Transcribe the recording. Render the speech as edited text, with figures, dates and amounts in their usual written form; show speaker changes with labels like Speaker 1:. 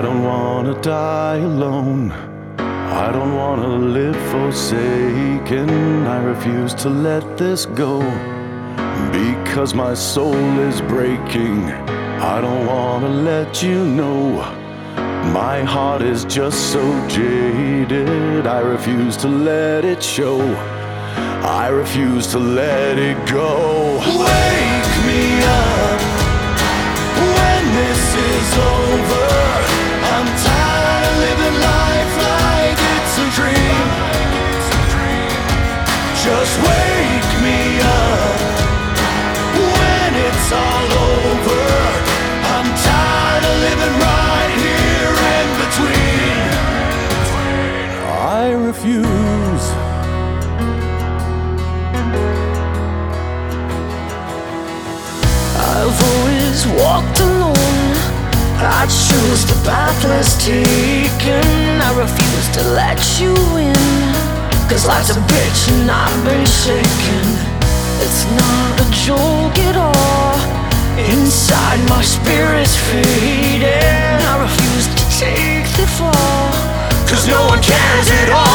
Speaker 1: don't wanna die alone. I don't wanna live forsaken. I refuse to let this go, because my soul is breaking. I don't wanna let you know. My heart is just so jaded. I refuse to let it show. I refuse to let it go. Wake me up when this is over. I'm tired of living life like it's a dream. Just wake me up when it's all over. I'm tired of living right here in between. I refuse.
Speaker 2: I've always walked alone. I choose the path less taken. I refuse to let you in, 'cause life's a bitch and I've been shaken. It's not a joke at all. Inside my spirit's fading. I refuse to take the fall, 'cause no one cares at all.